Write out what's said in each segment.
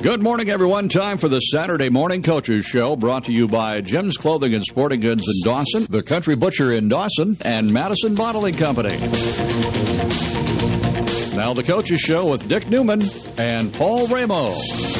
Good morning, everyone. Time for the Saturday Morning Coaches Show, brought to you by Jim's Clothing and Sporting Goods in Dawson, the Country Butcher in Dawson, and Madison Bottling Company. Now the Coaches Show with Dick Newman and Paul Ramo.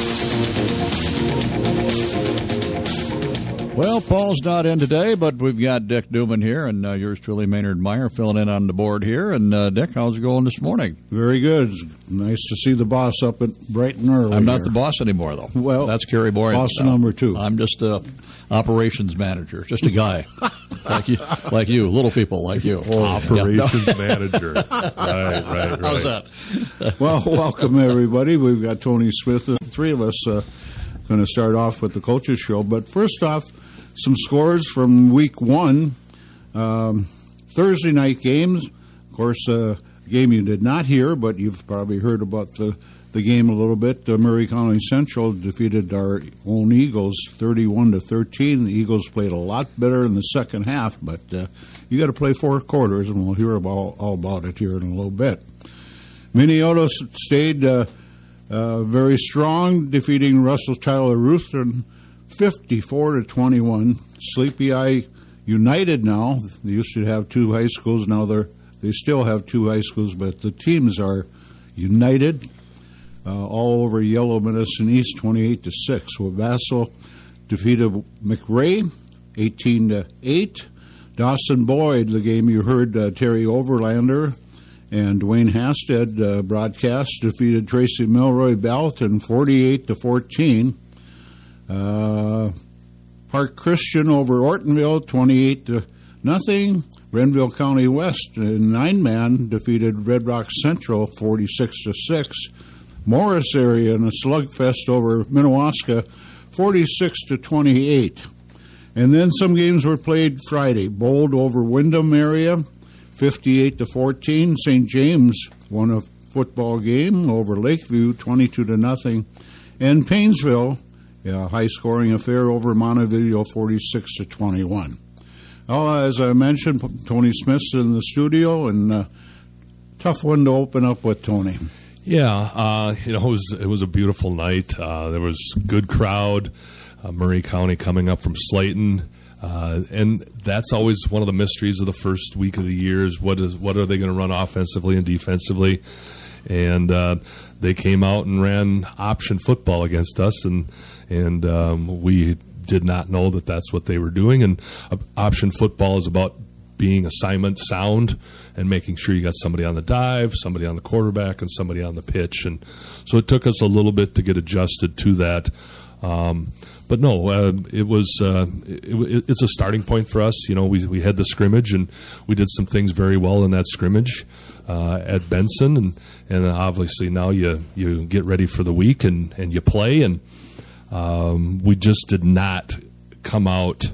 Well, Paul's not in today, but we've got Dick Newman here, and yours truly, Maynard Meyer, filling in on the board here. And, Dick, how's it going this morning? Very good. It's nice to see the boss up at bright and early. I'm not the boss anymore, though. Well, that's Kerry Boyd. Boss number 2. I'm just a operations manager, just a guy like you, little people like you. Operations manager. Right. How's that? Well, welcome, everybody. We've got Tony Smith, the three of us, going to start off with the Coaches Show. But first off, some scores from Week 1. Thursday night games. Of course, a game you did not hear, but you've probably heard about the game a little bit. Murray County Central defeated our own Eagles 31-13. The Eagles played a lot better in the second half, but you got to play 4 quarters, and we'll hear all about it here in a little bit. Minneota stayed very strong, defeating Russell Tyler Ruthven 54-21. Sleepy Eye United now. They used to have 2 high schools. Now they still have 2 high schools, but the teams are united. All over Yellow Medicine East, 28-6. Wabasso defeated McRae 18-8. Dawson Boyd, the game you heard, Terry Overlander and Dwayne Hasted broadcast, defeated Tracy Milroy Balaton 48-14. Park Christian over Ortonville 28-0. Renville County West, 9-man, defeated Red Rock Central 46-6. Morris area in a slugfest over Minnewaska 46-28. And then some games were played Friday. Bold over Windham area 58-14. St. James won a football game over Lakeview 22-0. And Painesville, a high-scoring affair over Montevideo 46-21. As I mentioned, Tony Smith's in the studio, and tough one to open up with, Tony. Yeah, it was a beautiful night. There was a good crowd. Murray County coming up from Slayton, and that's always one of the mysteries of the first week of the year. Is what are they going to run offensively and defensively? And they came out and ran option football against us, and we did not know that that's what they were doing. And option football is about being assignment sound and making sure you got somebody on the dive, somebody on the quarterback, and somebody on the pitch. And so it took us a little bit to get adjusted to that. But no, it's a starting point for us. You know, we had the scrimmage, and we did some things very well in that scrimmage at Benson, and obviously now you get ready for the week and you play, and we just did not come out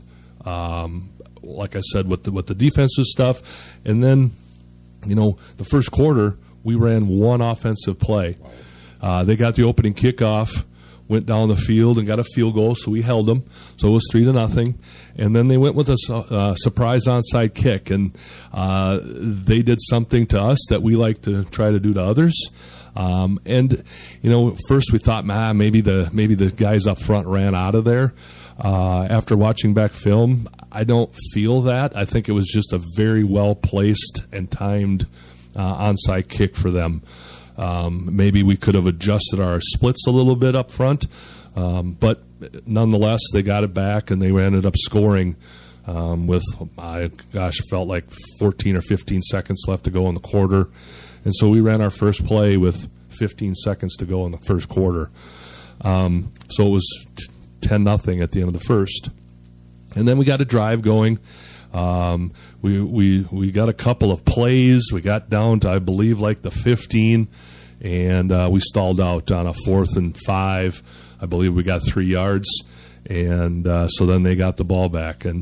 like I said with the defensive stuff. And then, you know, the first quarter we ran one offensive play. They got the opening kickoff, went down the field and got a field goal, so we held them. So it was 3-0. And then they went with a surprise onside kick, and they did something to us that we like to try to do to others. And you know, first we thought, maybe the guys up front ran out of there. After watching back film, I don't feel that. I think it was just a very well placed and timed onside kick for them. Maybe we could have adjusted our splits a little bit up front, but nonetheless, they got it back and they ended up scoring with, felt like 14 or 15 seconds left to go in the quarter. And so we ran our first play with 15 seconds to go in the first quarter. So it was 10-0 at the end of the first. And then we got a drive going. We got a couple of plays. We got down to, I believe, like the 15, and we stalled out on a 4th and 5. I believe we got 3 yards, and so then they got the ball back, and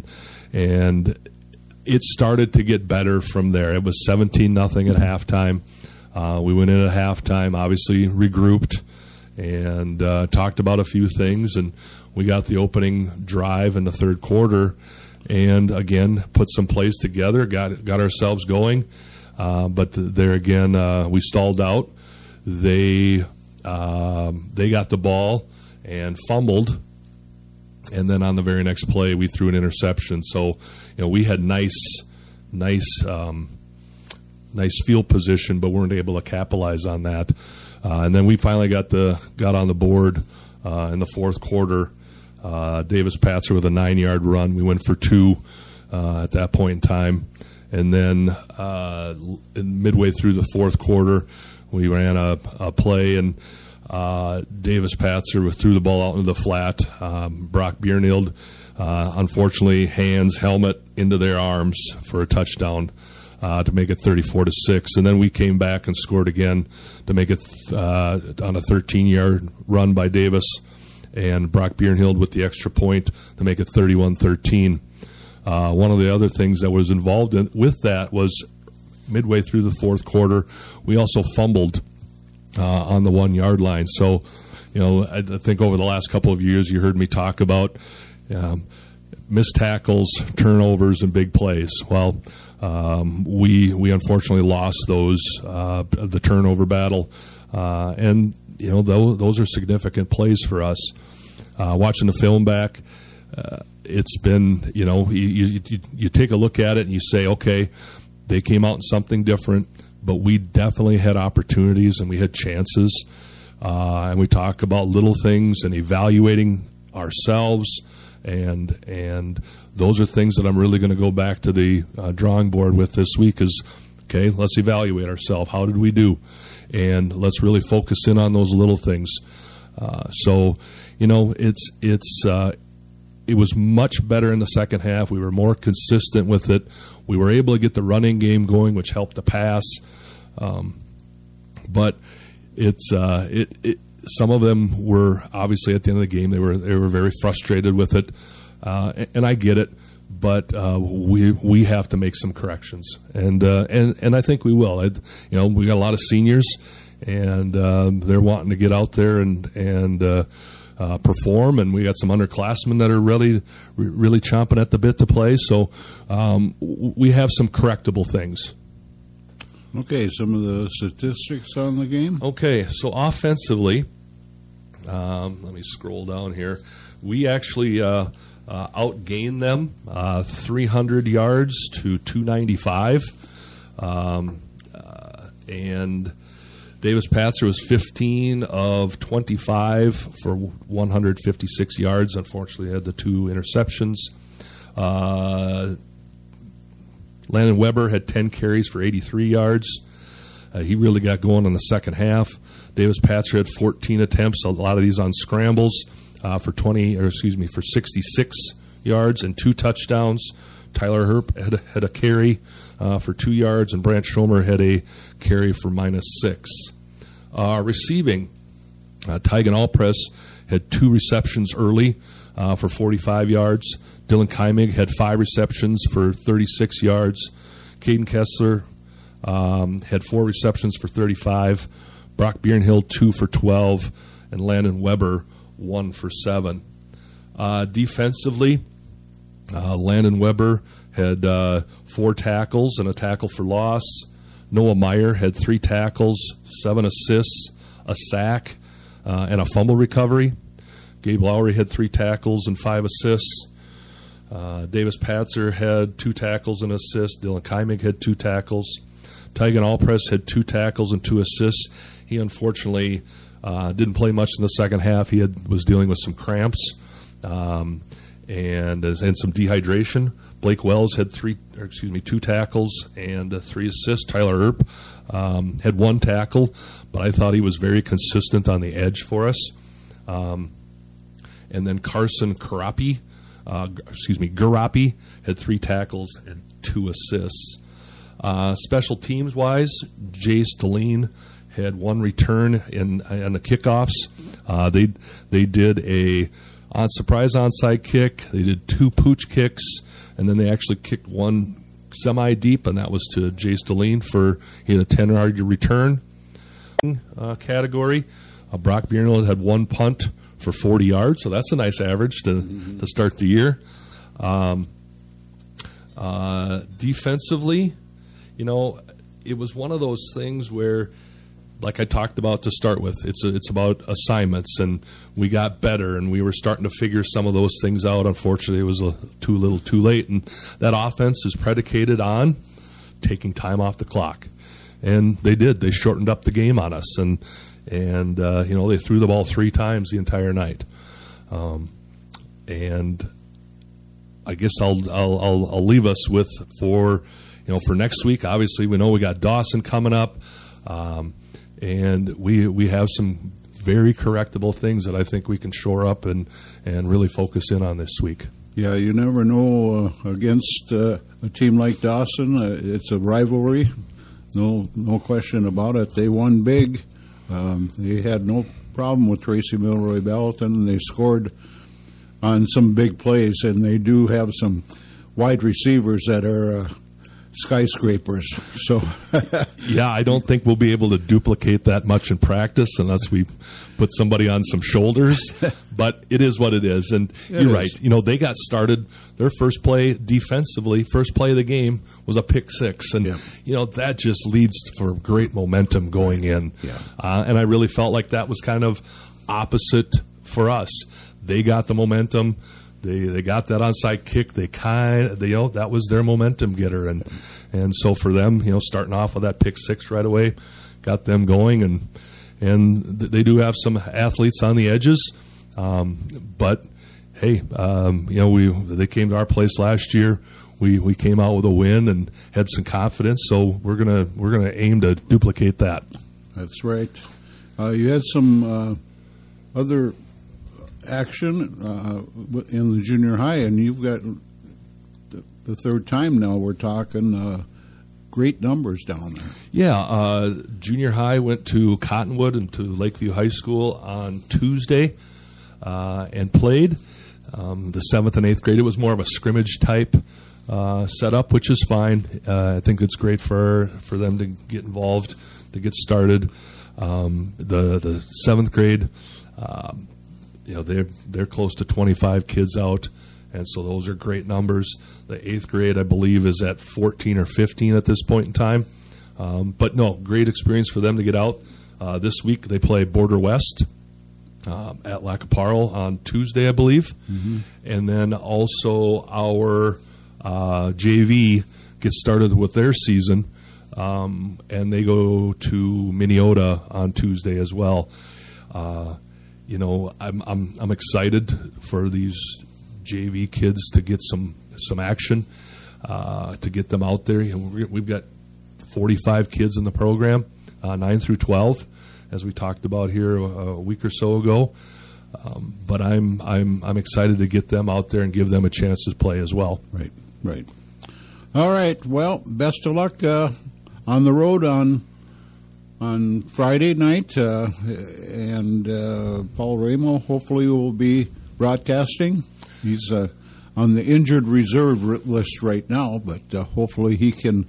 it started to get better from there. It was 17-0 at halftime. We went in at halftime, obviously regrouped, and talked about a few things, and we got the opening drive in the third quarter, and again put some plays together, got ourselves going, but there again we stalled out. They they got the ball and fumbled, and then on the very next play we threw an interception. So we had nice field position, but weren't able to capitalize on that. And then we finally got on the board in the fourth quarter. Davis Patzer with a 9-yard run. We went for 2 at that point in time. And then midway through the fourth quarter, we ran a play, and Davis Patzer threw the ball out into the flat. Brock Biernild, unfortunately, hands helmet into their arms for a touchdown to make it 34-6. And then we came back and scored again to make it on a 13-yard run by Davis, and Brock Biernild with the extra point to make it 31-13. One of the other things that was involved with that was midway through the fourth quarter, we also fumbled on the 1-yard line. So, I think over the last couple of years you heard me talk about missed tackles, turnovers, and big plays. Well, we unfortunately lost those, the turnover battle, and those are significant plays for us. Watching the film back, it's been, you take a look at it and you say, okay, they came out in something different, but we definitely had opportunities and we had chances. And we talk about little things and evaluating ourselves, and those are things that I'm really going to go back to the drawing board with this week is, okay, let's evaluate ourselves. How did we do? And let's really focus in on those little things. It was much better in the second half. We were more consistent with it. We were able to get the running game going, which helped the pass. But some of them were obviously at the end of the game. They were very frustrated with it, and I get it. But we have to make some corrections, and I think we will. We got a lot of seniors, and they're wanting to get out there and perform, and we got some underclassmen that are really chomping at the bit to play. So we have some correctable things. Okay, some of the statistics on the game. Okay, so offensively, let me scroll down here. We actually outgained them 300 yards to 295, and Davis Patzer was 15 of 25 for 156 yards. Unfortunately, had the 2 interceptions. Landon Weber had 10 carries for 83 yards. He really got going in the second half. Davis Patzer had 14 attempts, a lot of these on scrambles, for 66 yards and 2 touchdowns. Tyler Herp had a carry for 2 yards, and Brant Schomer had a carry for -6. Receiving, Tygan Allpress had 2 receptions early for 45 yards. Dylan Keimig had 5 receptions for 36 yards. Caden Kessler had 4 receptions for 35. Brock Biernild 2 for 12, and Landon Weber 1 for 7. Defensively, Landon Weber had 4 tackles and a tackle for loss. Noah Meyer had 3 tackles, 7 assists, a sack, and a fumble recovery. Gabe Lowry had 3 tackles and 5 assists. Davis Patzer had 2 tackles and assists. Dylan Keimig had 2 tackles. Tygan Allpress had 2 tackles and 2 assists. He unfortunately didn't play much in the second half. He was dealing with some cramps and some dehydration. Blake Wells had 2 tackles and 3 assists. Tyler Earp had 1 tackle, but I thought he was very consistent on the edge for us. And then Carson Garapi had 3 tackles and 2 assists. Special teams wise, Jace Deline had 1 return in the kickoffs. They did a surprise onside kick. They did 2 pooch kicks, and then they actually kicked 1 semi-deep, and that was to Jace Deline he had a 10-yard return. Category, Brock Biernild had 1 punt for 40 yards, so that's a nice average to start the year. Defensively, it was one of those things where like I talked about to start with, it's about assignments, and we got better, and we were starting to figure some of those things out. Unfortunately, it was too little too late, and that offense is predicated on taking time off the clock. And they did. They shortened up the game on us, and they threw the ball 3 times the entire night. And I guess I'll leave us with for next week. Obviously, we know we got Dawson coming up, and we have some very correctable things that I think we can shore up and really focus in on this week. Yeah, you never know against a team like Dawson. It's a rivalry, no question about it. They won big. They had no problem with Tracy Milroy Belton. They scored on some big plays, and they do have some wide receivers that are skyscrapers. So, yeah, I don't think we'll be able to duplicate that much in practice unless we put somebody on some shoulders. But it is what it is, and you're right. They got started. Their first play defensively, first play of the game was a pick 6, and that just leads for great momentum going in. Yeah. And I really felt like that was kind of opposite for us. They got the momentum. They got that onside kick. That was their momentum getter, and so for them, starting off with that pick 6 right away, got them going, and they do have some athletes on the edges, but hey, they came to our place last year. We came out with a win and had some confidence, so we're gonna aim to duplicate that. That's right. You had some other action in the junior high, and you've got the third time now we're talking great numbers down there. Yeah, junior high went to Cottonwood and to Lakeview High School on Tuesday and played. The 7th and 8th grade, it was more of a scrimmage type setup, which is fine. I think it's great for them to get involved, to get started. The 7th grade, they're close to 25 kids out, and so those are great numbers. The 8th grade, I believe, is at 14 or 15 at this point in time. But no, great experience for them to get out. This week they play Border West at Lacaparle on Tuesday, I believe. Mm-hmm. And then also our JV gets started with their season, and they go to Minneota on Tuesday as well. I'm excited for these JV kids to get some action, to get them out there. We've got 45 kids in the program, 9 through 12, as we talked about here a week or so ago. But I'm excited to get them out there and give them a chance to play as well. Right. All right. Well, best of luck on the road on Friday night, and Paul Ramo hopefully will be broadcasting. He's on the injured reserve list right now, but hopefully he can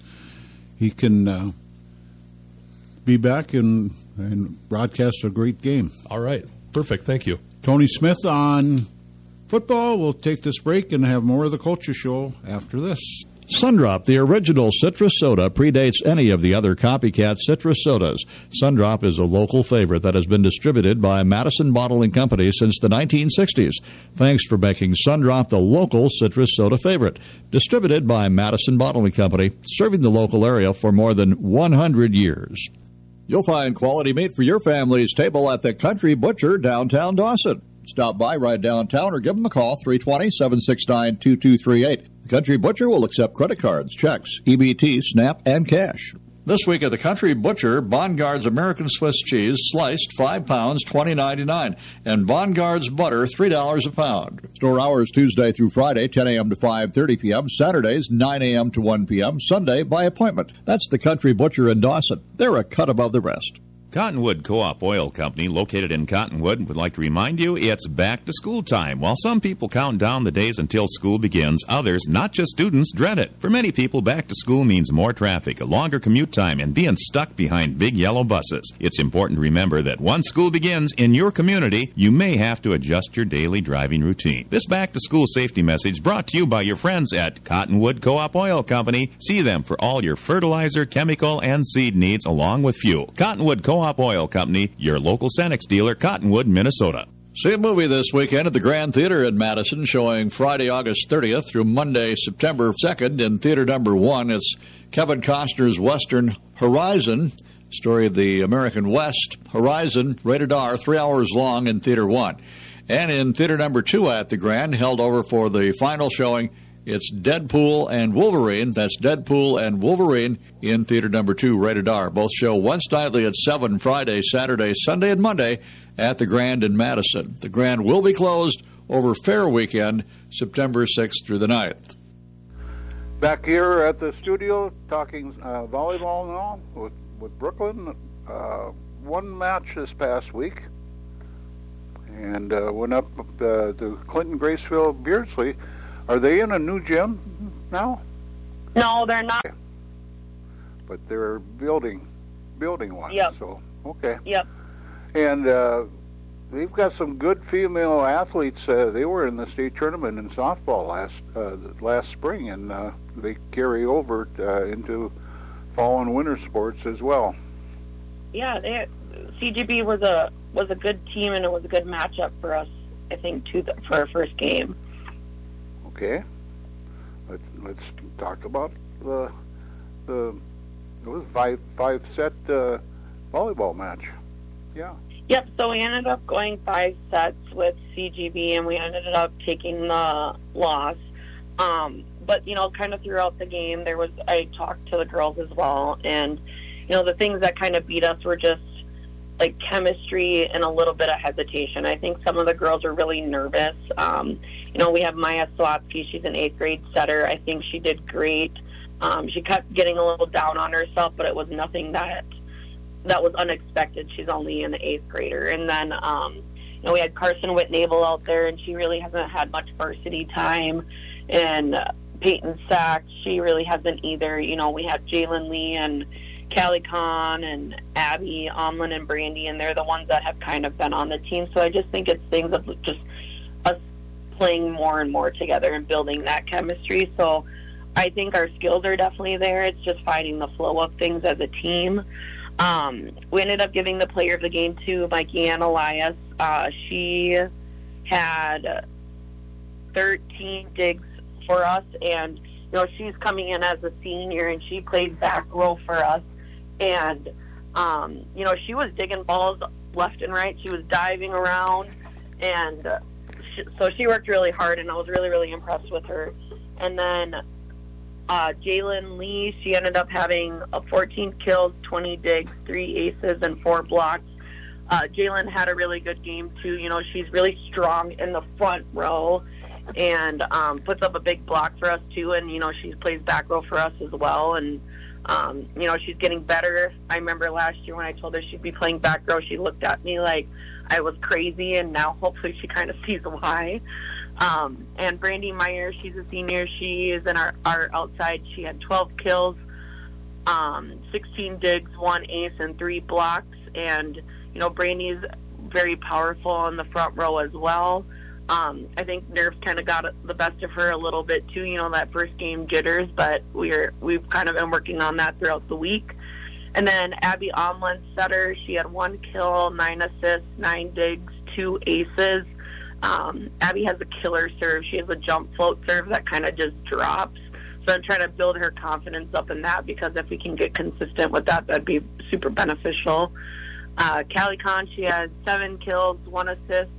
be back and broadcast a great game. All right. Perfect. Thank you. Tony Smith on football. We'll take this break and have more of the Culture Show after this. Sundrop, the original citrus soda, predates any of the other copycat citrus sodas. Sundrop is a local favorite that has been distributed by Madison Bottling Company since the 1960s. Thanks for making Sundrop the local citrus soda favorite. Distributed by Madison Bottling Company, serving the local area for more than 100 years. You'll find quality meat for your family's table at the Country Butcher, downtown Dawson. Stop by right downtown or give them a call, 320-769-2238. The Country Butcher will accept credit cards, checks, EBT, SNAP, and cash. This week at the Country Butcher, Bongards American Swiss cheese sliced 5 pounds, $20.99, and Bongards butter, $3 a pound. Store hours Tuesday through Friday, 10 a.m. to 5:30 p.m., Saturdays, 9 a.m. to 1 p.m., Sunday by appointment. That's the Country Butcher in Dawson. They're a cut above the rest. Cottonwood Co-op Oil Company, located in Cottonwood, would like to remind you it's back to school time. While some people count down the days until school begins, others, not just students, dread it. For many people, back to school means more traffic, a longer commute time, and being stuck behind big yellow buses. It's important to remember that once school begins in your community, you may have to adjust your daily driving routine. This back to school safety message brought to you by your friends at Cottonwood Co-op Oil Company. See them for all your fertilizer, chemical, and seed needs along with fuel. Cottonwood Co-op Co-op Oil Company, your local Cenex dealer, Cottonwood, Minnesota. See a movie this weekend at the Grand Theater in Madison, showing Friday, August 30th through Monday, September 2nd in Theater Number 1. It's Kevin Costner's Western Horizon, story of the American West. Horizon, rated R, 3 hours long in Theater 1. And in Theater Number 2 at the Grand, held over for the final showing, it's Deadpool and Wolverine. That's Deadpool and Wolverine in Theater Number 2, rated R. Both show once nightly at 7, Friday, Saturday, Sunday, and Monday at the Grand in Madison. The Grand will be closed over Fair Weekend, September 6th through the 9th. Back here at the studio, talking volleyball now with Brooklyn. One match this past week, and went up to Clinton Graceville Beardsley. Are they in a new gym now? No, they're not. But they're building one. Yep. So okay. Yep. And they've got some good female athletes. They were in the state tournament in softball last spring, and they carry over into fall and winter sports as well. Yeah, CGB was a good team, and it was a good matchup for us, I think, too, for our first game. Okay, let's talk about the it was five set volleyball match. Yeah. Yep. So we ended up going 5 sets with CGB, and we ended up taking the loss. But kind of throughout the game, I talked to the girls as well, and the things that kind of beat us were just like chemistry and a little bit of hesitation. I think some of the girls are really nervous. We have Maya Swatsky. She's an 8th grade setter. I think she did great. She kept getting a little down on herself, but it was nothing that was unexpected. She's only an 8th grader. And then, we had Carson Whitnable out there, and she really hasn't had much varsity time. And Peyton Sachs, she really hasn't either. We have Jalen Lee and Callie Kahn and Abby Omlin and Brandy, and they're the ones that have kind of been on the team. So I just think it's things of just us playing more and more together and building that chemistry. So I think our skills are definitely there. It's just finding the flow of things as a team. We ended up giving the player of the game to Mikey Ann Elias. She had 13 digs for us, and she's coming in as a senior, and she played back row for us. And she was digging balls left and right. She was diving around, and so she worked really hard, and I was really, really impressed with her. And then Jalen Lee, she ended up having 14 kills, 20 digs, 3 aces, and 4 blocks. Jalen had a really good game, too. She's really strong in the front row and puts up a big block for us, too. And, she plays back row for us as well. And, she's getting better. I remember last year when I told her she'd be playing back row, she looked at me like I was crazy, and now hopefully she kind of sees why. And Brandy Meyer, she's a senior. She is in our outside. She had 12 kills, 16 digs, 1 ace, and 3 blocks. And, Brandy's very powerful on the front row as well. I think nerves kind of got the best of her a little bit too, that first game jitters, but we've kind of been working on that throughout the week. And then Abby Omlin, setter, she had 1 kill, 9 assists, 9 digs, 2 aces. Abby has a killer serve. She has a jump float serve that kind of just drops. So I'm trying to build her confidence up in that, because if we can get consistent with that, that'd be super beneficial. Callie Kahn, she had 7 kills, 1 assist.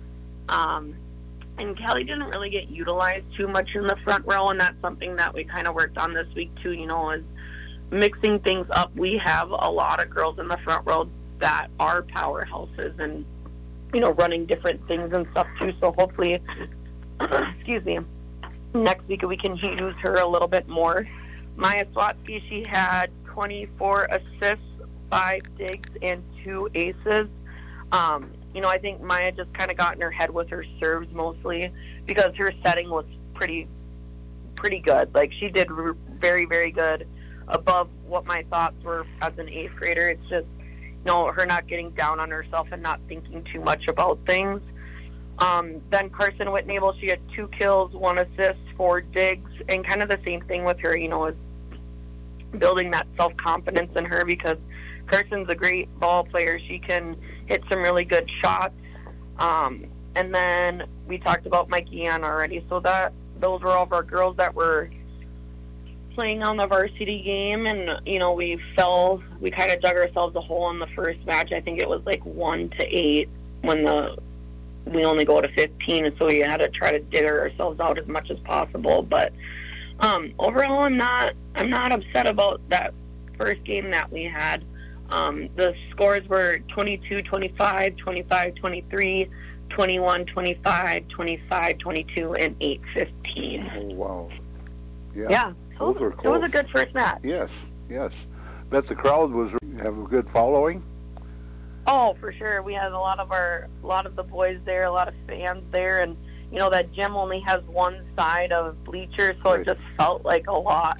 And Callie didn't really get utilized too much in the front row, and that's something that we kind of worked on this week too, is mixing things up. We have a lot of girls in the front row that are powerhouses and, running different things and stuff too. So hopefully, excuse me, next week we can use her a little bit more. Maya Swatsky, she had 24 assists, 5 digs, and 2 aces. I think Maya just kind of got in her head with her serves mostly, because her setting was pretty good. Like, she did very, very good, above what my thoughts were as an 8th grader. It's just, her not getting down on herself and not thinking too much about things. Then Carson Whitnable, she had 2 kills, 1 assist, 4 digs, and kind of the same thing with her, is building that self-confidence in her, because Carson's a great ball player. She can hit some really good shots. And then we talked about Mikey Ann already. So those were all of our girls that were playing on the varsity game. And, we kind of dug ourselves a hole in the first match. I think it was like 1-8 when we only go to 15. And so we had to try to dig ourselves out as much as possible. But overall, I'm not upset about that first game that we had. The scores were 22-25, 25-23, 21-25, 25-22, and 8-15. Oh, wow. Yeah. Those were close. It was a good first match. Yes. Bet the crowd have a good following. Oh, for sure. We had a lot of the boys there, a lot of fans there, and that gym only has one side of bleachers, so Right. It just felt like a lot.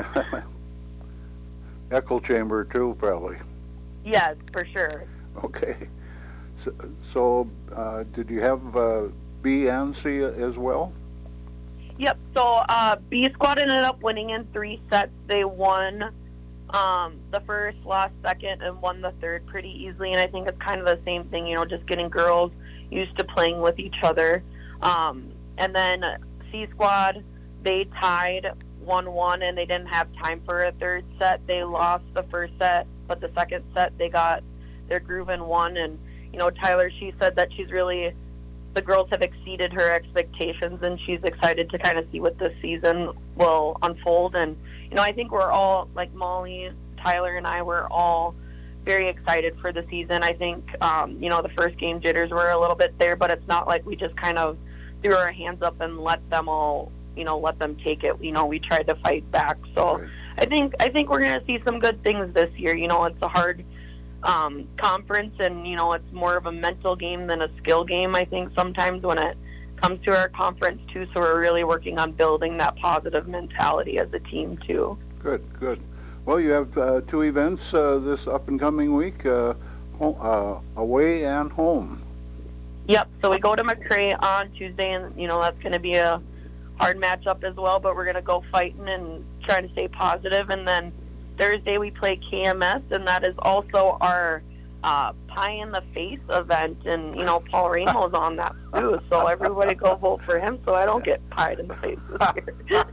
Echo chamber too, probably. Yes, for sure. Okay. So did you have B and C as well? Yep. So B squad ended up winning in 3 sets. They won the first, lost second, and won the third pretty easily. And I think it's kind of the same thing, just getting girls used to playing with each other. And then C squad, they tied 1-1, and they didn't have time for a third set. They lost the first set, but the second set they got their groove and won. And Tyler, she said that the girls have exceeded her expectations, and she's excited to kind of see what this season will unfold. And I think we're all, like Molly, Tyler, and I, were all very excited for the season. I think the first game jitters were a little bit there, but it's not like we just kind of threw our hands up and let them take it. We tried to fight back. So Right. I think we're going to see some good things this year. It's a hard conference, and it's more of a mental game than a skill game, I think, sometimes when it comes to our conference too. So we're really working on building that positive mentality as a team too. Good. Well, you have 2 events this up and coming week, away and home. Yep. So we go to McCrae on Tuesday, and that's going to be a hard matchup as well, but we're going to go fighting and trying to stay positive. And then Thursday we play KMS, and that is also our Pie in the Face event. And Paul Ramo's on that too, so everybody go vote for him so I don't get pied in the face this year.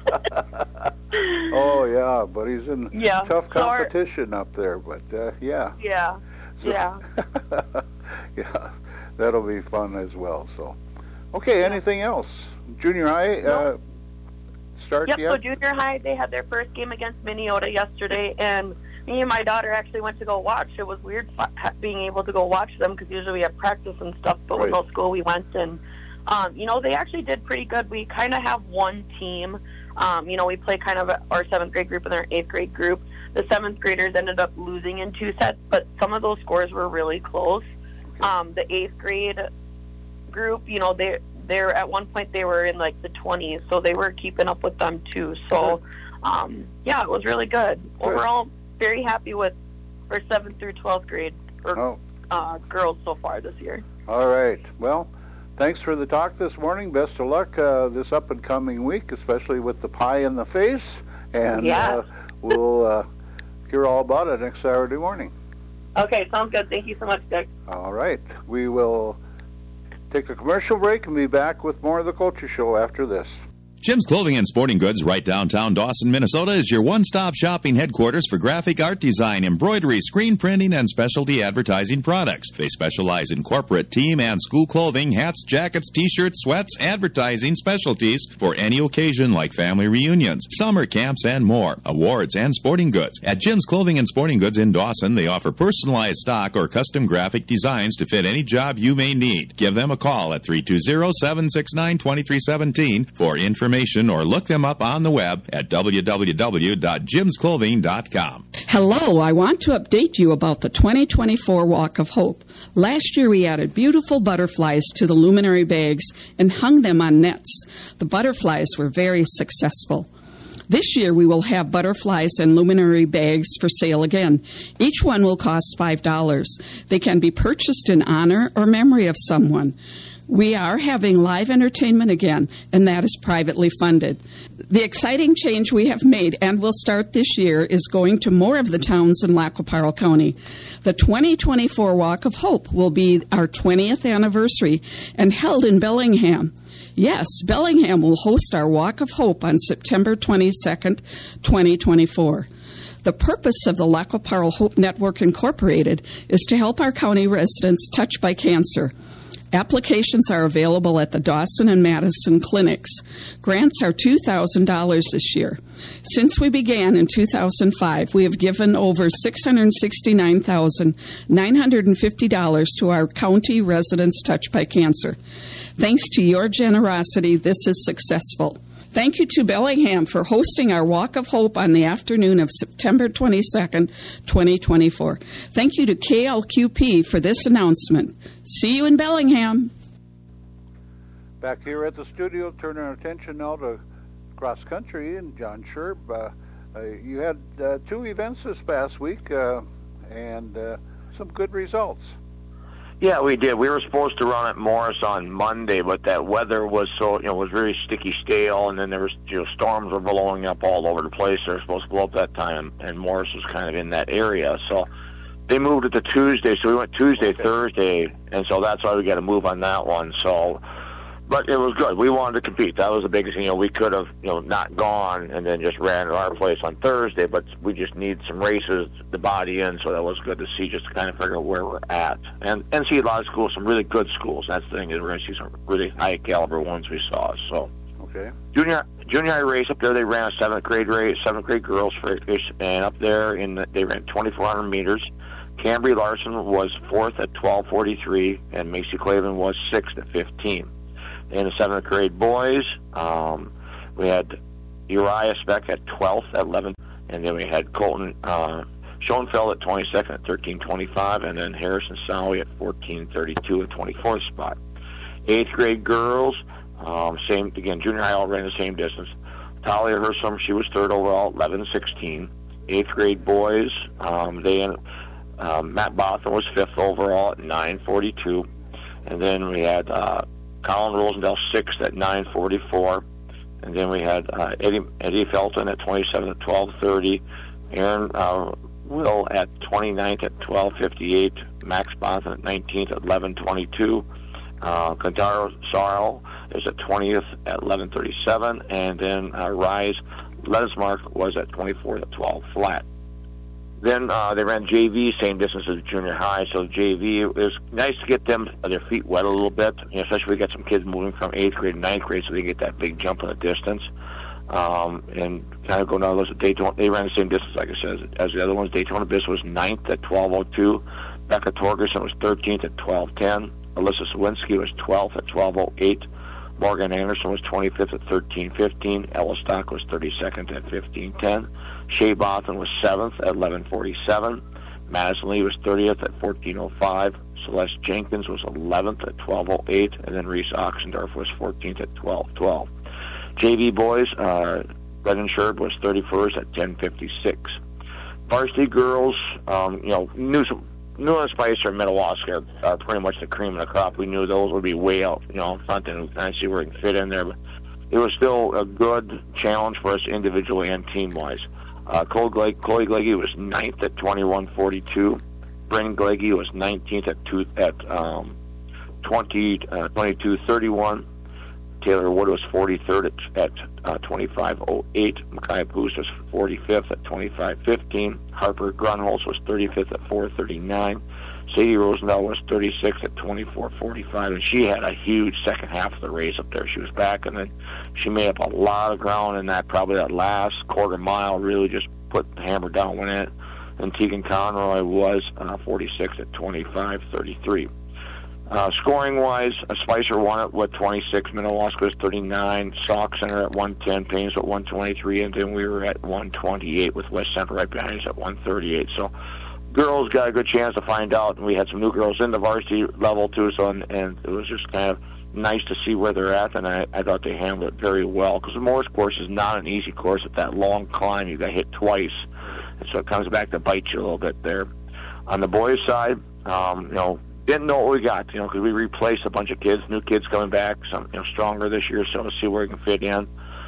Oh yeah, but he's in Yeah. tough So our- competition up there. But yeah. Yeah. So- Yeah. Yeah, that'll be fun as well. So, okay, anything else? Junior high start Yep, yet? so junior high, they had their first game against Minneota yesterday, and me and my daughter actually went to go watch. It was weird being able to go watch them because usually we have practice and stuff, but with Right. no school we went, and they actually did pretty good. We kind of have one team. We play kind of our 7th grade group and our 8th grade group. The 7th graders ended up losing in 2 sets, but some of those scores were really close. The 8th grade group, they're at one point they were in like the 20s, so they were keeping up with them too. So, it was really good. Overall, very happy with our 7th through 12th grade girls so far this year. All right. Well, thanks for the talk this morning. Best of luck this up and coming week, especially with the Pie in the Face. And we'll hear all about it next Saturday morning. Okay, sounds good. Thank you so much, Dick. All right. We will take a commercial break and be back with more of the Culture Show after this. Jim's Clothing and Sporting Goods, right downtown Dawson, Minnesota, is your one-stop shopping headquarters for graphic art design, embroidery, screen printing, and specialty advertising products. They specialize in corporate, team, and school clothing, hats, jackets, t-shirts, sweats, advertising specialties for any occasion like family reunions, summer camps, and more. Awards and sporting goods. At Jim's Clothing and Sporting Goods in Dawson, they offer personalized stock or custom graphic designs to fit any job you may need. Give them a call at 320-769-2317 for information, or look them up on the web at www.jimsclothing.com. Hello, I want to update you about the 2024 Walk of Hope. Last year we added beautiful butterflies to the luminary bags and hung them on nets. The butterflies were very successful. This year we will have butterflies and luminary bags for sale again. Each one will cost $5. They can be purchased in honor or memory of someone. We are having live entertainment again, and that is privately funded. The exciting change we have made and will start this year is going to more of the towns in Lackaparle County. The 2024 Walk of Hope will be our 20th anniversary and held in Bellingham. Yes, Bellingham will host our Walk of Hope on September 22nd, 2024. The purpose of the Lackaparle Hope Network Incorporated is to help our county residents touched by cancer. Applications are available at the Dawson and Madison clinics. Grants are $2,000 this year. Since we began in 2005, we have given over $669,950 to our county residents touched by cancer. Thanks to your generosity, this is successful. Thank you to Bellingham for hosting our Walk of Hope on the afternoon of September 22nd, 2024. Thank you to KLQP for this announcement. See you in Bellingham. Back here at the studio, turning our attention now to cross country and John Sherb. You had 2 events this past week and some good results. Yeah, we did. We were supposed to run at Morris on Monday, but that weather was was very sticky, stale, and then there was storms were blowing up all over the place. They were supposed to blow up that time, and Morris was kind of in that area, so they moved it to Tuesday. So we went Tuesday, Thursday, and so that's why we got to move on that one. So, but it was good. We wanted to compete. That was the biggest thing. We could have not gone and then just ran at our place on Thursday, but we just need some races to body in, so that was good to see, just to kind of figure out where we're at and see a lot of schools, some really good schools. That's the thing, is we're going to see some really high caliber ones we saw. So okay, junior high race up there, they ran a 7th grade race, 7th grade girls race, and up there they ran 2,400 meters. Cambry Larson was 4th at 12:43, and Macy Clavin was 6th at 15. In the 7th grade boys, we had Uriah Speck at 12th at 11, and then we had Colton Schoenfeld at 22nd at 13:25, and then Harrison Sowie at 14:32 at 24th spot. 8th grade girls, same again, junior high all ran the same distance. Talia Hersom, she was 3rd overall, 11:16. 8th grade boys, Matt Botham was 5th overall at 9:42, and then we had Colin Rosendale 6th at 9:44, and then we had Eddie Felton at 27th at 12:30, Aaron Will at 29th at 12:58, Max Botham at 19th at 11:22, Kantaro Sarl is at 20th at 11:37, and then Rise Lesmark was at 24th at 12 flat. Then they ran JV, same distance as junior high, so JV, it was nice to get them their feet wet a little bit, especially we got some kids moving from 8th grade to 9th grade, so they get that big jump in the distance. And kind of go down those at Daytona. They ran the same distance, like I said, as the other ones. Daytona Bis was 9th at 12:02. Becca Torgerson was 13th at 12:10. Alyssa Sawinski was 12th at 12:08. Morgan Anderson was 25th at 13:15. Ella Stock was 32nd at 15:10. Shea Botham was 7th at 11:47. Madison Lee was 30th at 14:05. Celeste Jenkins was 11th at 12:08. And then Reese Oxendorf was 14th at 12:12. JV boys, Brendan Sherb was 31st at 10:56. Varsity girls, Newland Spicer and Madawaska are pretty much the cream of the crop. We knew those would be way out, in front, and kind of see where we can fit in there. But it was still a good challenge for us individually and team-wise. Chloe Gleggy was 9th at 21:42. Bryn Gleggy was 19th at 22:31. Taylor Wood was 43rd at 25:08. Micaiah Poos was 45th at 25:15. Harper Grunholz was 35th at 4:39. Sadie Rosendahl was 36th at 24:45, and she had a huge second half of the race up there. She was back, and then she made up a lot of ground in that last quarter mile, really just put the hammer down when it. And Tegan Conroy was 46th at 25:33. Scoring-wise, Spicer won it with 26, Minnewaska was 39, Sauk Center at 110, Paynes at 123, and then we were at 128 with West Center right behind us at 138. So girls got a good chance to find out, and we had some new girls in the varsity level too, so and it was just kind of nice to see where they're at, and I thought they handled it very well, because the Morris course is not an easy course. At that long climb, you got hit twice, and so it comes back to bite you a little bit there. On the boys' side, didn't know what we got, because we replaced a bunch of kids, new kids coming back, some stronger this year, so we'll see where he can fit in.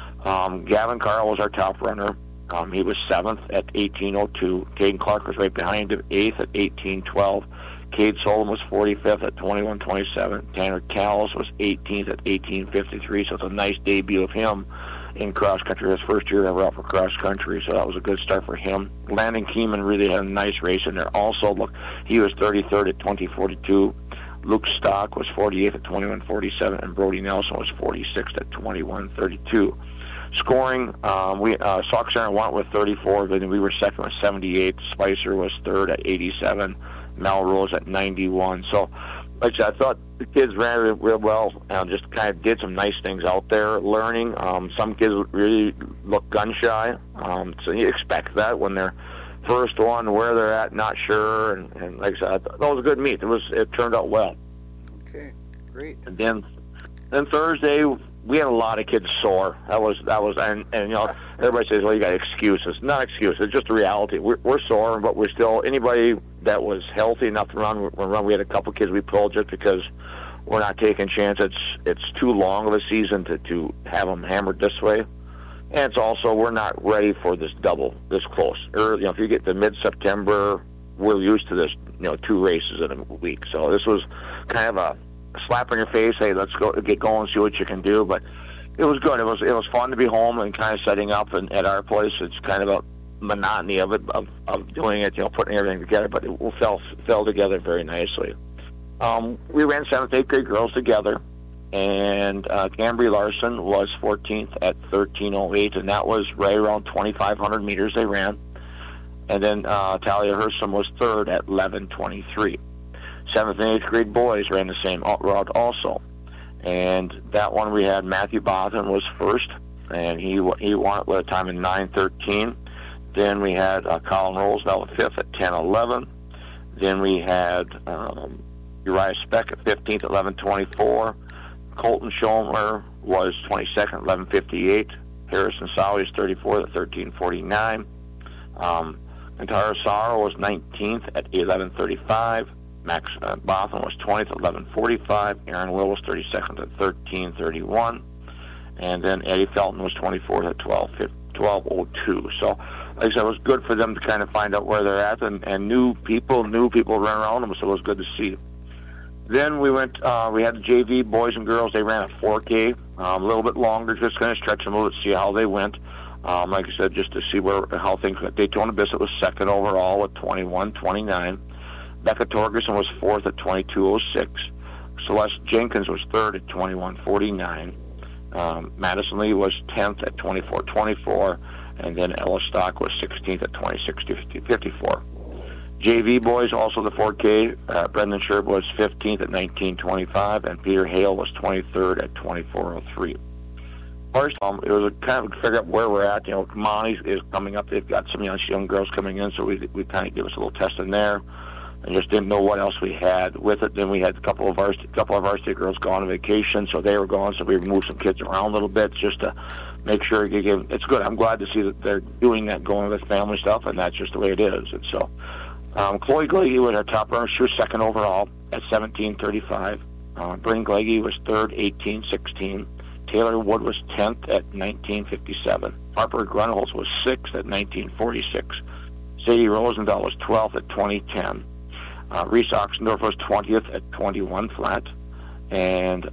Gavin Carl was our top runner. He was 7th at 18:02. Caden Clark was right behind him, 8th at 18:12. Cade Solon was 45th at 21:27. Tanner Callis was 18th at 18:53, so it's a nice debut of him in cross country. His first year ever out for cross country, so that was a good start for him. Landon Keeman really had a nice race in there. Also, look, he was 33rd at 20:42. Luke Stock was 48th at 21:47, and Brody Nelson was 46th at 21:32. Scoring, Sauk Center went with 34, but we were second with 78. Spicer was third at 87. Melrose at 91. So, like I said, I thought the kids ran real well and just kind of did some nice things out there, learning. Some kids really look gun shy, so you expect that when they're first one, where they're at, not sure. And like I said, I thought that was a good meet. It turned out well. Okay, great. And then Thursday, we had a lot of kids sore. That was, and everybody says, well, you got excuses. Not excuses, it's just a reality. We're sore, but we're still, anybody that was healthy enough to run, we had a couple kids we pulled just because we're not taking chances. It's too long of a season to have them hammered this way. And it's also, we're not ready for this double, this close. If you get to mid-September, we're used to this, 2 races in a week. So this was kind of a slap in your face. Hey, let's go get going, see what you can do. But it was good. It was fun to be home and kind of setting up at our place. It's kind of a monotony of it, of doing it, putting everything together. But it fell together very nicely. We ran 7th, 8th grade girls together, and Cambry Larson was 14th at 13:08, and that was right around 2,500 meters they ran. And then Talia Hersom was 3rd at 11:23. 7th and 8th grade boys ran the same route also. And that one we had Matthew Bothan was 1st, and he won it with a time in 9:13. Then we had Colin Roosevelt 5th at 10:11. Then we had Uriah Speck at 15th at 11:24. Colton Schomer was 22nd at 11:58. Harrison Sowie was 34th at 13:49. Antara Sarro was 19th at 11:35. Max Bothan was 20th at 11:45. Aaron Will was 32nd at 13:31. And then Eddie Felton was 24th at 12:02. So, like I said, it was good for them to kind of find out where they're at, and new people run around them, so it was good to see. Then we went, we had the JV boys and girls. They ran a 4K, a little bit longer, just kind of stretch them a little bit, see how they went. Like I said, just to see how things went. Daytona Bissett was 2nd overall with 21:29. Becca Torgerson was 4th at 22:06. Celeste Jenkins was 3rd at 21:49. Madison Lee was 10th at 24:24. And then Ella Stock was 16th at 26:54. JV boys, also the 4K, Brendan Sherb was 15th at 19:25, and Peter Hale was 23rd at 24:03. First, it was a kind of figure out where we're at. Kamani is coming up. They've got some young girls coming in, so we kind of give us a little test in there, and just didn't know what else we had with it. Then we had a couple of varsity girls gone on vacation, so they were gone, so we moved some kids around a little bit just to make sure it's good. I'm glad to see that they're doing that, going with family stuff, and that's just the way it is. And so, Chloe Gleggy was our top runner. She was 2nd overall at 17:35. Bryn Gleggy was 3rd, 18:16. Taylor Wood was 10th at 19:57. Harper Grunholz was 6th at 19:46. Sadie Rosendahl was 12th at 20:10. Reese Oxendorf was 20th at 21 flat. And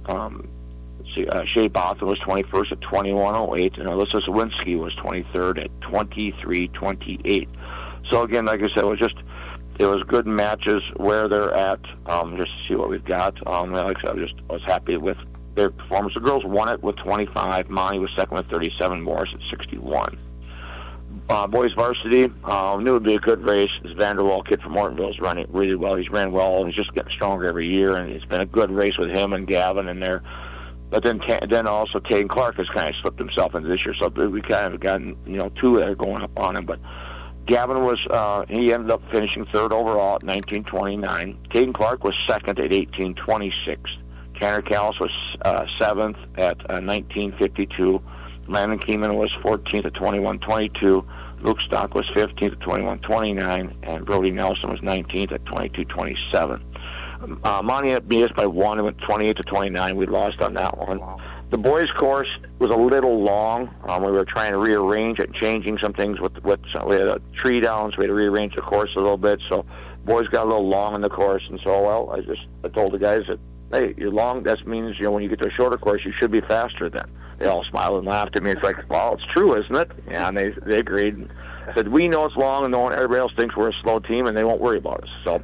Shay Bothan was 21st at 21:08, and Alyssa Zawinski was 23rd at 23:28. So again, like I said, it was good matches where they're at. Just to see what we've got. Like I said, I was happy with their performance. The girls won it with 25. Monty was 2nd with 37. Morris at 61. Boys varsity, knew it would be a good race. This Vanderwall kid from Mortonville is running really well. He's ran well. He's just getting stronger every year, and it's been a good race with him and Gavin in there. But then also Taden Clark has kind of slipped himself into this year, so we kind of gotten 2 that are going up on him. But Gavin was he ended up finishing 3rd overall at 19:29. Taden Clark was 2nd at 18:26. Tanner Callis was 7th at 19:52. Landon Keeman was 14th at 21:22. Luke Stock was 15th at 21:29, and Brody Nelson was 19th at 22:27. Monument beat us by 1. It went 28-29. We lost on that one. Wow. The boys' course was a little long. We were trying to rearrange it, changing some things with so we had a tree down, so we had to rearrange the course a little bit. So boys got a little long in the course, and so I told the guys that, hey, you're long. That means when you get to a shorter course, you should be faster then. They all smiled and laughed at me. It's like, well, it's true, isn't it? Yeah, and they agreed. I said, we know it's long, and everybody else thinks we're a slow team, and they won't worry about us. So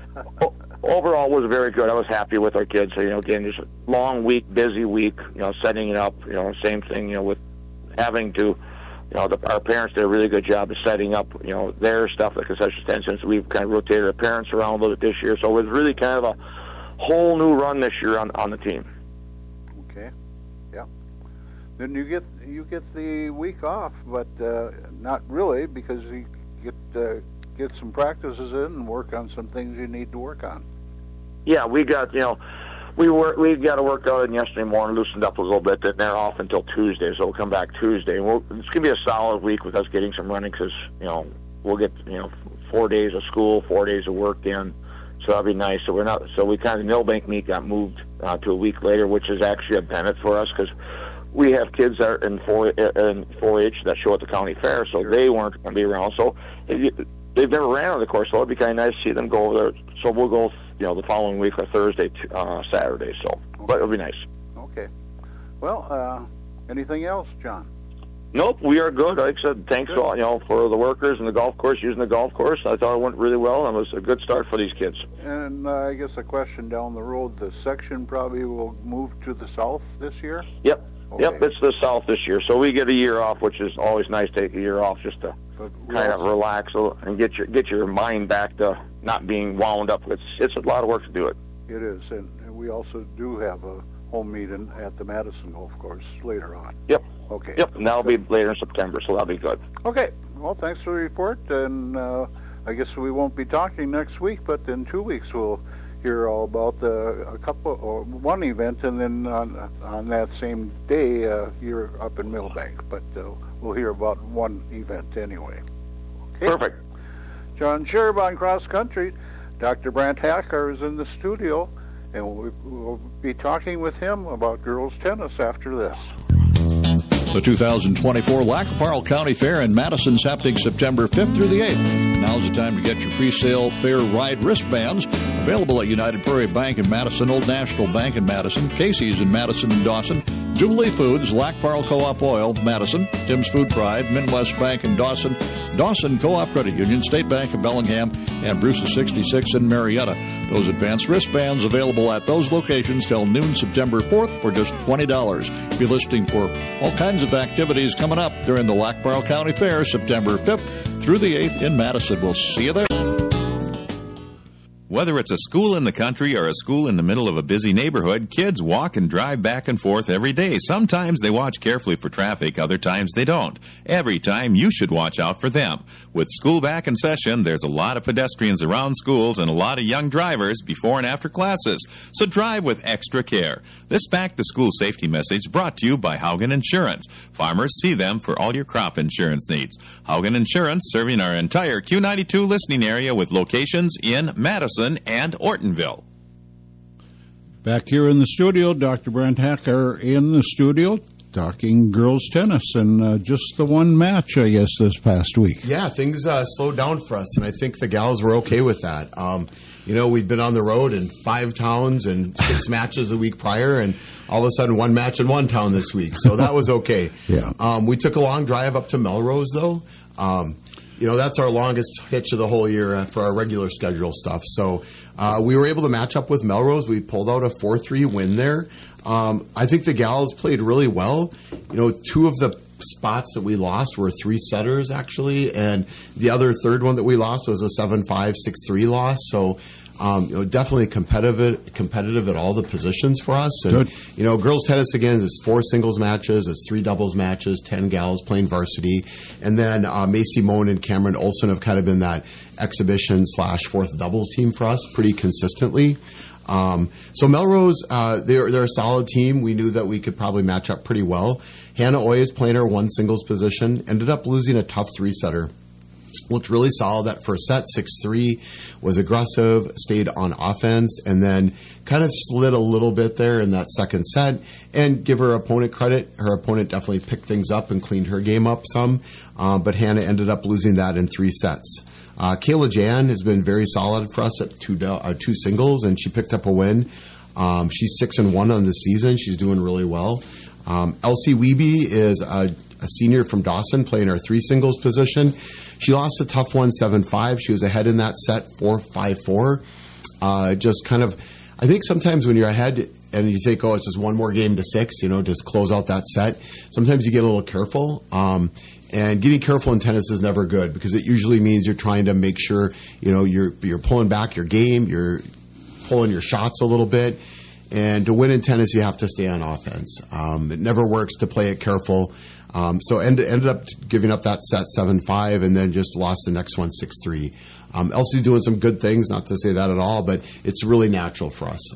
overall, it was very good. I was happy with our kids. So, again, just a long week, busy week, setting it up, same thing, with having to, our parents did a really good job of setting up, their stuff at concession stand, since we've kind of rotated our parents around a little bit this year. So it was really kind of a whole new run this year on the team. Okay. Yeah. Then you get the week off, but not really, because you get some practices in and work on some things you need to work on. Yeah, we got we got to work out yesterday morning, loosened up a little bit. Then they're off until Tuesday, so we'll come back Tuesday. And it's gonna be a solid week with us getting some running, because we'll get 4 days of school, 4 days of work in, so that'll be nice. So we kind of Millbank meet got moved to a week later, which is actually a benefit for us, because we have kids that are in 4-H that show at the county fair, so they weren't going to be around. So they've never ran on the course, so it'd be kind of nice to see them go over there. So we'll go, the following week, or Thursday, Saturday. So, but it'll be nice. Okay. Well, anything else, John? Nope, we are good. Like I said, thanks all, for the workers and the golf course, using the golf course. I thought it went really well, and it was a good start for these kids. And I guess a question down the road, the section probably will move to the south this year? Yep. Okay. Yep, it's the south this year. So we get a year off, which is always nice to take a year off just to kind of relax and get your mind back to not being wound up. It's a lot of work to do it. It is, and we also do have a home meeting at the Madison Golf Course later on. Yep. Okay. Yep, and that'll be later in September, so that'll be good. Okay. Well, thanks for the report, and I guess we won't be talking next week, but in 2 weeks we'll hear all about one event, and then on that same day you're up in Millbank. But we'll hear about one event anyway. Okay. Perfect. John Scherb on Cross Country. Dr. Brant Hacker is in the studio, and we'll be talking with him about girls tennis after this. The 2024 Lac-Parle County Fair in Madison is happening September 5th through the 8th. Now's the time to get your pre-sale fair ride wristbands. Available at United Prairie Bank in Madison, Old National Bank in Madison, Casey's in Madison and Dawson, Jubilee Foods, Lac-Parle Co-op Oil, Madison, Tim's Food Pride, Midwest Bank in Dawson, Dawson Co-op Credit Union, State Bank of Bellingham, and Bruce's 66 in Marietta. Those advanced wristbands available at those locations till noon September 4th for just $20. Be listening for all kinds of activities coming up during the Lac-Parle County Fair, September 5th through the 8th in Madison. We'll see you there. Whether it's a school in the country or a school in the middle of a busy neighborhood, kids walk and drive back and forth every day. Sometimes they watch carefully for traffic, other times they don't. Every time you should watch out for them. With school back in session, there's a lot of pedestrians around schools and a lot of young drivers before and after classes. So drive with extra care. This Back to School safety message brought to you by Haugen Insurance. Farmers, see them for all your crop insurance needs. Haugen Insurance, serving our entire Q92 listening area with locations in Madison and Ortonville. Back here in the studio, Dr. Brent Hacker in the studio talking girls tennis, and just the one match, I guess, this past week. Yeah, things slowed down for us, and I think the gals were okay with that. We'd been on the road in 5 towns and 6 matches a week prior, and all of a sudden 1 match in 1 town this week, so that was okay. Yeah. We took a long drive up to Melrose, though. That's our longest hitch of the whole year for our regular schedule stuff. So we were able to match up with Melrose. We pulled out a 4-3 win there. I think the gals played really well. 2 of the spots that we lost were 3-setters, actually, and the other third one that we lost was a 7-5, 6-3 loss. So definitely competitive at all the positions for us. And, Good. Girls tennis, again, is 4 singles matches, it's 3 doubles matches, 10 gals playing varsity. And then Macy Moan and Cameron Olson have kind of been that exhibition / 4th doubles team for us pretty consistently. So Melrose, they're a solid team. We knew that we could probably match up pretty well. Hannah Oy is playing her 1 singles position, ended up losing a tough 3-setter. Looked really solid that first set, 6-3, was aggressive, stayed on offense, and then kind of slid a little bit there in that second set. And give her opponent credit. Her opponent definitely picked things up and cleaned her game up some, but Hannah ended up losing that in 3 sets. Kayla Jan has been very solid for us at two singles, and she picked up a win. She's 6-1 on the season. She's doing really well. Elsie Wiebe is a senior from Dawson playing our 3 singles position. She lost a tough one, 7-5. She was ahead in that set, 4-5-4. Just kind of, I think sometimes when you're ahead and you think, oh, it's just one more game to 6, just close out that set. Sometimes you get a little careful. And getting careful in tennis is never good because it usually means you're trying to make sure, you're pulling back your game, you're pulling your shots a little bit. And to win in tennis, you have to stay on offense. It never works to play it careful. So ended up giving up that set 7-5 and then just lost the next one 6-3. Elsie's doing some good things, not to say that at all, but it's really natural for us,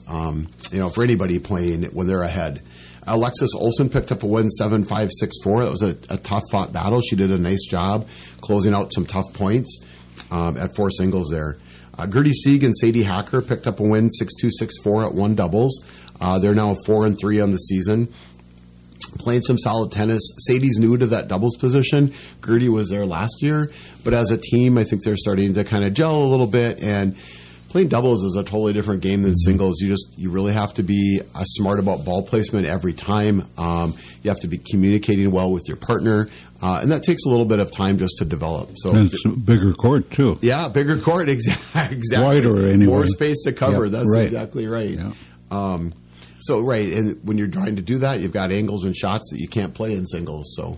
for anybody playing when they're ahead. Alexis Olsen picked up a win 7-5, 6-4. That was a tough-fought battle. She did a nice job closing out some tough points at 4 singles there. Gertie Sieg and Sadie Hacker picked up a win 6-2, 6-4 at 1 doubles. They're now 4-3 on the season. Playing some solid tennis. Sadie's new to that doubles position. Gertie was there last year. But as a team, I think they're starting to kind of gel a little bit. And playing doubles is a totally different game than singles. You really have to be smart about ball placement every time. You have to be communicating well with your partner. And that takes a little bit of time just to develop. So and it's a bigger court, too. Yeah, bigger court, exactly. Wider, anyway. More space to cover. Yep, That's right. exactly right. Yeah. Right, and when you're trying to do that, you've got angles and shots that you can't play in singles. So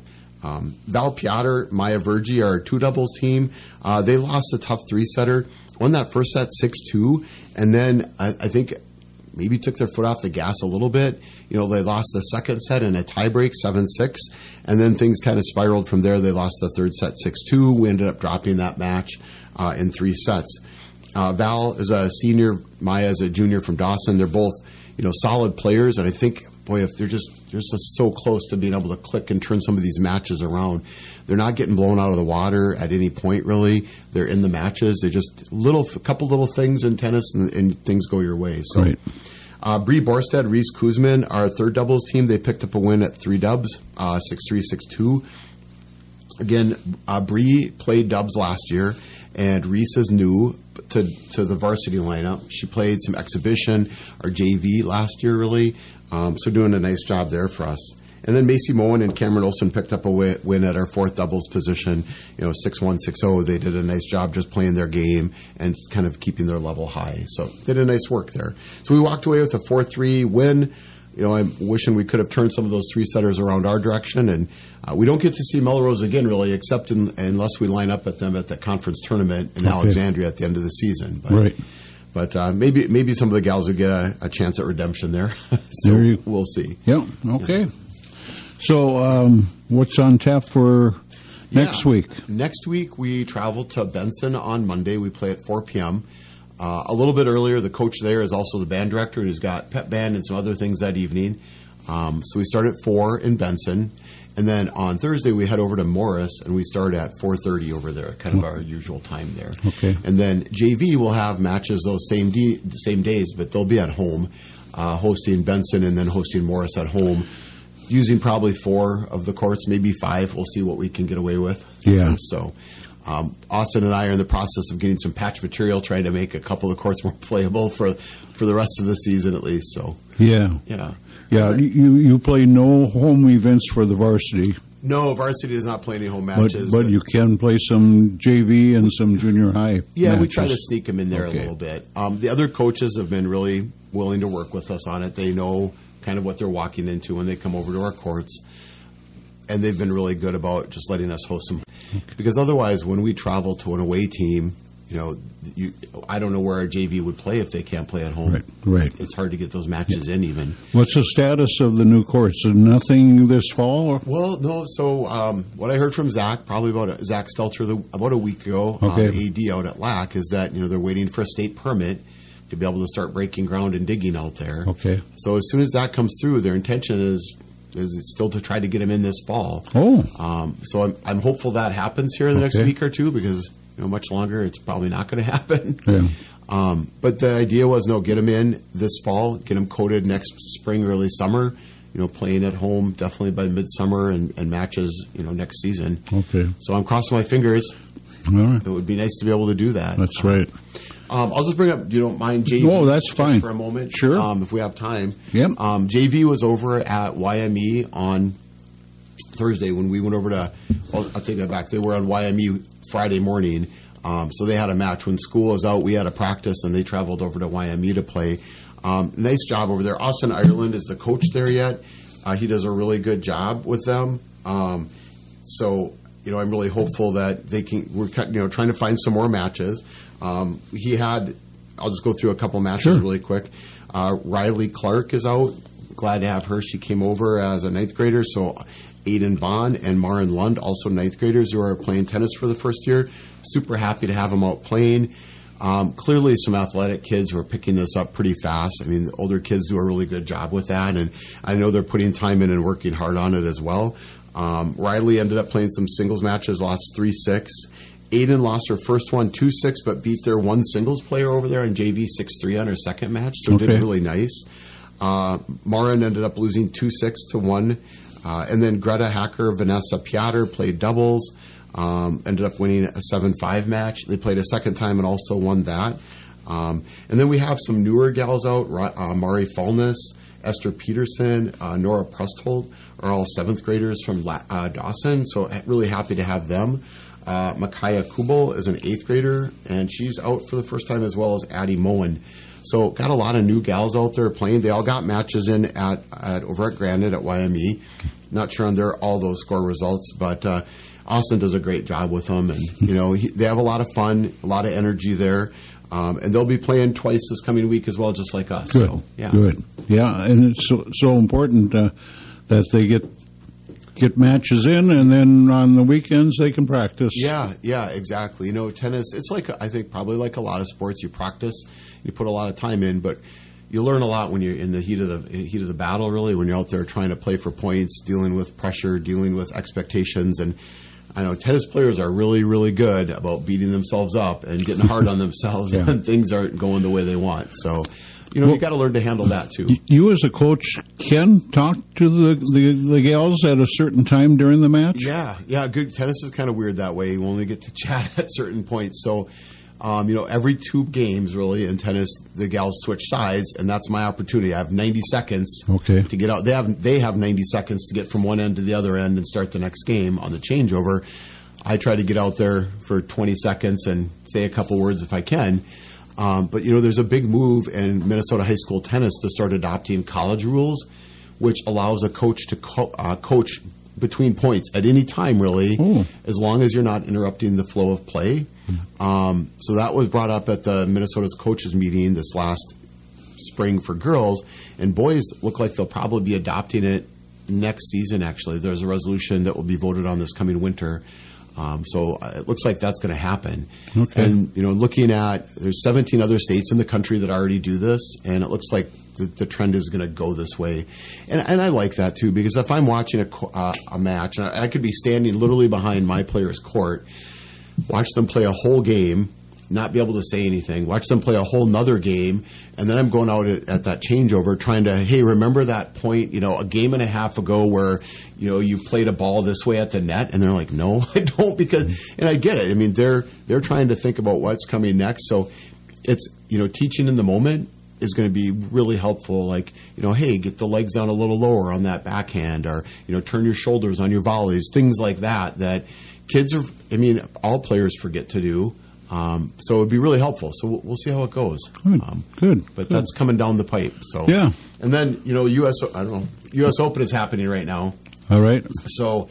Val Piotr, Maya Vergi, our 2 doubles team, they lost a tough 3-setter. Won that first set 6-2, and then I think maybe took their foot off the gas a little bit. They lost the second set in a tiebreak, 7-6, and then things kind of spiraled from there. They lost the third set 6-2. We ended up dropping that match in 3 sets. Val is a senior, Maya is a junior from Dawson. They're both, solid players, and I think, boy, if they're just so close to being able to click and turn some of these matches around. They're not getting blown out of the water at any point, really. They're in the matches. They're just a couple little things in tennis, and things go your way. So, right. Bree Borstad, Reese Kuzman, our 3rd doubles team, they picked up a win at 3 dubs, 6-3, 6-2. Again, Bree played dubs last year, and Reese is new to the varsity lineup. She played some exhibition or JV last year, really. So doing a nice job there for us. And then Macy Moen and Cameron Olsen picked up a win at our 4th doubles position, 6-1, 6-0. They did a nice job just playing their game and kind of keeping their level high. So they did a nice work there. So we walked away with a 4-3 win. I'm wishing we could have turned some of those 3-setters around our direction. And we don't get to see Melrose again, really, except unless we line up at them at the conference tournament in Alexandria at the end of the season. But, right. But maybe some of the gals will get a chance at redemption there. So we'll see. Yeah, okay. So what's on tap for next week? Next week, we travel to Benson on Monday. We play at 4 p.m. A little bit earlier, the coach there is also the band director who's got pep band and some other things that evening. So we start at 4 in Benson. And then on Thursday, we head over to Morris, and we start at 4:30 over there, kind of our usual time there. Okay. And then JV will have matches those same days, but they'll be at home, hosting Benson and then hosting Morris at home, using probably 4 of the courts, maybe 5. We'll see what we can get away with. Yeah. So Austin and I are in the process of getting some patch material, trying to make a couple of the courts more playable for the rest of the season at least. So yeah. You play no home events for the varsity. No, varsity does not play any home matches. But you can play some JV and some junior high. Yeah, matches. We try to sneak them in there a little bit. The other coaches have been really willing to work with us on it. They know kind of what they're walking into when they come over to our courts. And they've been really good about just letting us host them. Okay. Because otherwise, when we travel to an away team, I don't know where our JV would play if they can't play at home. Right. It's hard to get those matches in even. What's the status of the new courts? Nothing this fall? Or? Well, no. So what I heard from Zach, Zach Stelter, about a week ago, AD out at LAC, is that they're waiting for a state permit to be able to start breaking ground and digging out there. Okay. So as soon as that comes through, their intention is still to try to get him in this fall. Oh. So I'm hopeful that happens here in the next week or two because much longer. It's probably not going to happen. Yeah. But the idea was, get them in this fall, get them coated next spring, early summer. Playing at home definitely by midsummer and matches, next season. Okay. So I'm crossing my fingers. All right. It would be nice to be able to do that. That's right. I'll just bring up, you don't mind JV? Oh, that's fine. For a moment. Sure. If we have time. Yep. JV was over at YME on Thursday when we went over to, I'll take that back. They were on YME Friday morning. So they had a match. When school was out, we had a practice, and they traveled over to YME to play. Nice job over there. Austin Ireland is the coach there yet. He does a really good job with them. So, I'm really hopeful that they can. We're trying to find some more matches. He had. I'll just go through a couple matches really quick. Riley Clark is out. Glad to have her. She came over as a ninth grader. So Aiden Bond and Maren Lund, also ninth graders who are playing tennis for the first year. Super happy to have them out playing. Clearly some athletic kids who are picking this up pretty fast. I mean, the older kids do a really good job with that, and I know they're putting time in and working hard on it as well. Riley ended up playing some singles matches, lost 3-6. Aiden lost her first one 2-6, but beat their one singles player over there in JV 6-3 on her second match, so did really nice. Maren ended up losing 2-6 to 1. And then Greta Hacker, Vanessa Piotr played doubles. Ended up winning a 7-5 match. They played a second time and also won that. And then we have some newer gals out. Mari Falness, Esther Peterson, Nora Prusthold are all 7th graders from Dawson. So really happy to have them. Micaiah Kubel is an 8th grader, and she's out for the first time, as well as Addie Moen. So got a lot of new gals out there playing. They all got matches in at over at Granite at YME. Not sure on all those score results, but Austin does a great job with them, and they have a lot of fun, a lot of energy there, and they'll be playing twice this coming week as well, just like us. Good. So, yeah. Good. Yeah, and it's so important that they get matches in, and then on the weekends they can practice. Yeah, exactly. Tennis, it's I think probably like a lot of sports. You practice, you put a lot of time in, but you learn a lot when you're in the heat of the battle, really, when you're out there trying to play for points, dealing with pressure, dealing with expectations. And I know tennis players are really, really good about beating themselves up and getting hard on themselves when things aren't going the way they want. So, you got to learn to handle that, too. You as a coach can talk to the gals at a certain time during the match? Yeah. Good. Tennis is kind of weird that way. You only get to chat at certain points. So, every 2 games, really, in tennis, the gals switch sides, and that's my opportunity. I have 90 seconds to get out. They have 90 seconds to get from one end to the other end and start the next game on the changeover. I try to get out there for 20 seconds and say a couple words if I can. But, there's a big move in Minnesota high school tennis to start adopting college rules, which allows a coach to coach between points at any time, really, as long as you're not interrupting the flow of play. So that was brought up at the Minnesota's coaches meeting this last spring for girls, and boys look like they'll probably be adopting it next season. Actually, there's a resolution that will be voted on this coming winter. So it looks like that's going to happen. Okay. And looking at, there's 17 other states in the country that already do this, and it looks like the trend is going to go this way. And I like that too, because if I'm watching a match, and I could be standing literally behind my player's court, watch them play a whole game, not be able to say anything, watch them play a whole nother game, and then I'm going out at that changeover trying to, hey, remember that point, a game and a half ago where, you played a ball this way at the net? And they're like, no, I don't, and I get it. I mean, they're trying to think about what's coming next. So it's, teaching in the moment is going to be really helpful. Like, hey, get the legs down a little lower on that backhand, or, turn your shoulders on your volleys, things like that kids are, all players forget to do. So it would be really helpful. So we'll see how it goes. Good. But that's coming down the pipe. So yeah. And then, U.S. Open is happening right now. All right. So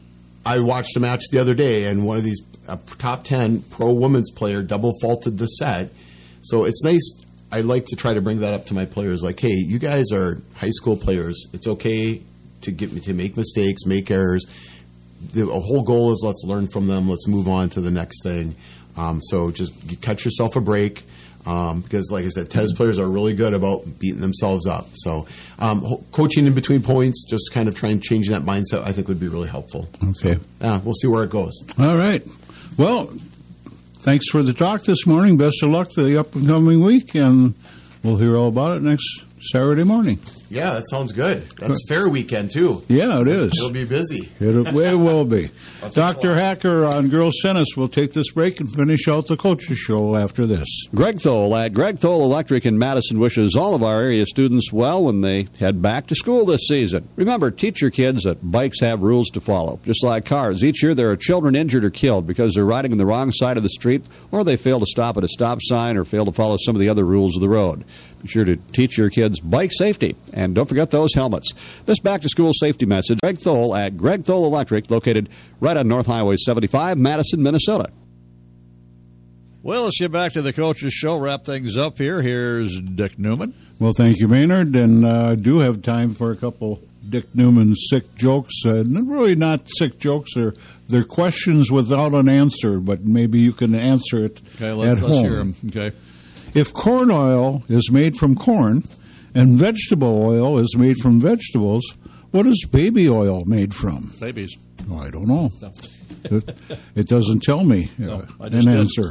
I watched a match the other day, and one of these top 10 pro women's player double faulted the set. So it's nice. I like to try to bring that up to my players. Like, hey, you guys are high school players. It's okay to make mistakes, make errors. The whole goal is let's learn from them. Let's move on to the next thing. So just cut yourself a break, because, like I said, tennis players are really good about beating themselves up. So coaching in between points, just kind of trying to change that mindset, I think would be really helpful. Okay. So, we'll see where it goes. All right. Well, thanks for the talk this morning. Best of luck to the upcoming week, and we'll hear all about it next Saturday morning. Yeah, that sounds good. That's fair weekend, too. Yeah, it is. It'll be busy. It will be. Dr. Hacker on girls tennis will take this break and finish out the coaches show after this. Greg Thole at Greg Thole Electric in Madison wishes all of our area students well when they head back to school this season. Remember, teach your kids that bikes have rules to follow. Just like cars, each year there are children injured or killed because they're riding on the wrong side of the street, or they fail to stop at a stop sign, or fail to follow some of the other rules of the road. Be sure to teach your kids bike safety, and don't forget those helmets. This back-to-school safety message, Greg Thole at Greg Thole Electric, located right on North Highway 75, Madison, Minnesota. Well, let's get back to the coaches show, wrap things up here. Here's Dick Newman. Well, thank you, Maynard, and I do have time for a couple Dick Newman sick jokes. Really not sick jokes. They're questions without an answer, but maybe you can answer it at home. Let's hear them. Okay. If corn oil is made from corn and vegetable oil is made from vegetables, what is baby oil made from? Babies. Oh, I don't know. No. It doesn't tell me an answer.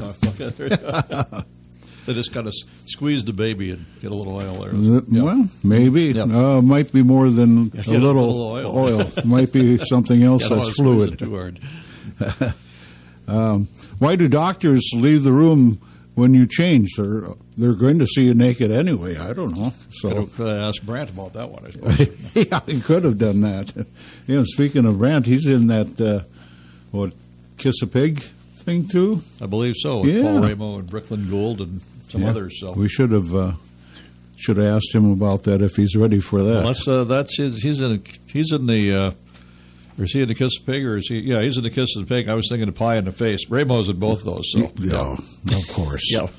They just kind of squeeze the baby and get a little oil there. Well, maybe. Yep. Might be more than a little oil. Might be something else that's fluid. Too hard. Why do doctors leave the room when you change? They're going to see you naked anyway. I don't know. So could I ask Brandt about that one, I suppose. Yeah, he could have done that. Speaking of Brandt, he's in that Kiss a Pig thing too. I believe so. With Paul Ramo and Brooklyn Gould and some others. So we should have asked him about that if he's ready for that. Well, that's he's in the. Or is he in the Kiss of the Pig, or is he? Yeah, he's in the Kiss of the Pig. I was thinking of Pie in the Face. Ramo's in both those. So yeah, of course. Yeah.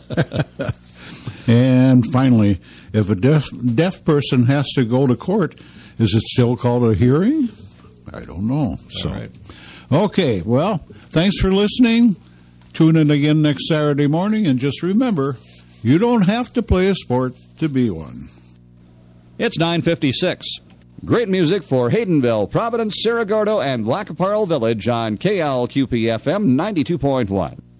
And finally, if a deaf person has to go to court, is it still called a hearing? I don't know. So, all right. Okay. Well, thanks for listening. Tune in again next Saturday morning, and just remember, you don't have to play a sport to be one. It's 9:56. Great music for Haydenville, Providence, Cerro Gordo, and Black Pearl Village on KLQP FM 92.1.